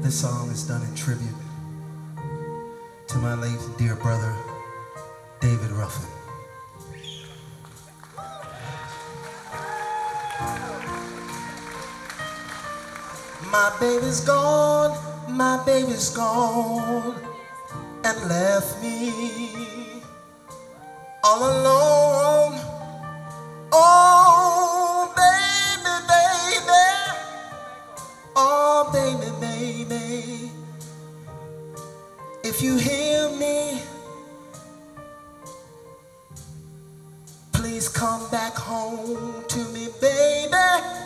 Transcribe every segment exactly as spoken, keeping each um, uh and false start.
This song is done in tribute to my late dear brother, David Ruffin. My baby's gone, my baby's gone, and left me all alone. Oh, baby, baby, oh, baby, baby, if you hear me, please come back home to me, baby.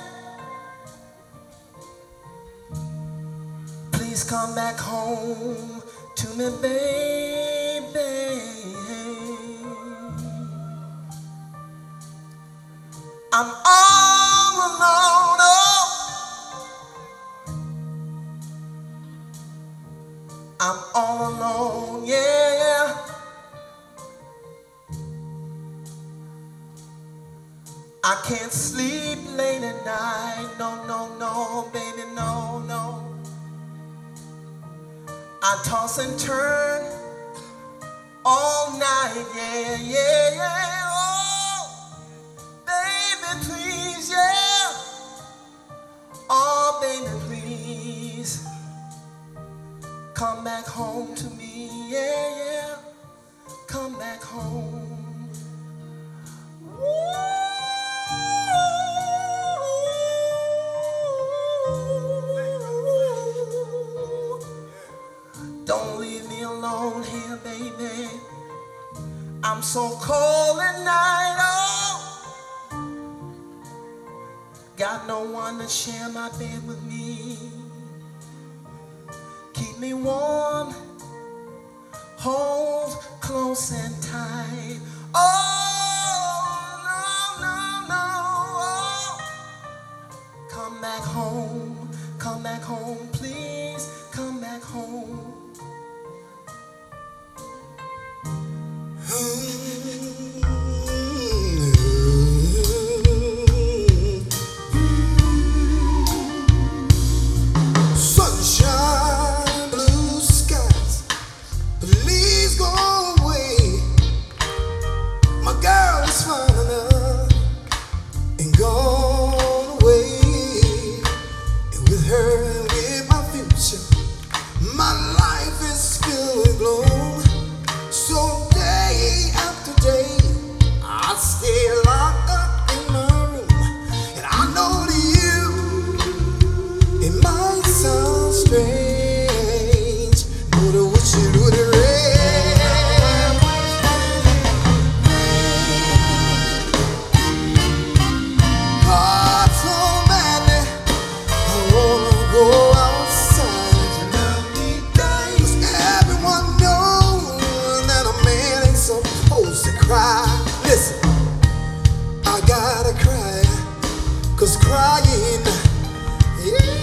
Please come back home to me, baby. I'm all alone, oh. I'm all alone, yeah. I can't sleep late at night, no, no, no, baby, no, no. I toss and turn all night, yeah, yeah, yeah. Oh, baby, please, yeah. Oh, baby, please, come back home to me, yeah, yeah. Come back home. Woo. Don't leave me alone here, baby. I'm so cold at night, oh. Got no one to share my bed with me. Keep me warm, hold close and tight. Oh, no, no, no, oh. Come back home, come back home, please, come back home. Sunshine, blue skies, please go away. My girl is fine enough and gone away. And with her and with my future, my life is filled with gloom. So day after day, I stay locked up in my room. And I know to you, it might sound strange, but I wish it would rain. Heart so badly, I wanna go outside. Cause everyone knows that a man ain't supposed to cry. Listen, I gotta cry, cause crying eases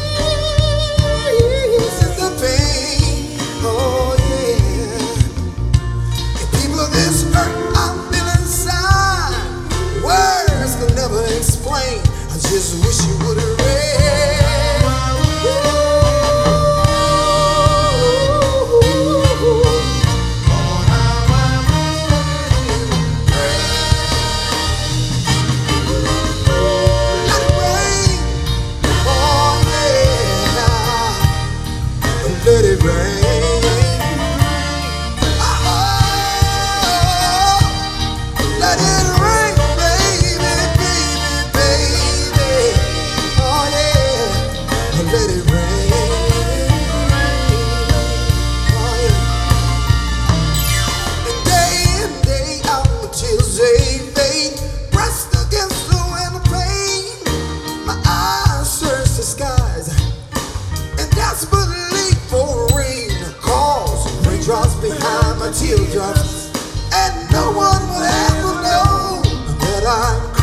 the pain. Oh yeah. And people of this earth, I feel inside, words can never explain. I just wish you would rain. Let it rain. Oh, let it rain, baby, baby, baby. Oh yeah, let it rain. Oh yeah. And day in, day out, until they fade, pressed against the wind of pain. My eyes search the skies and desperately for rain, cause raindrops behind my teardrops, and no one will ever know that I'm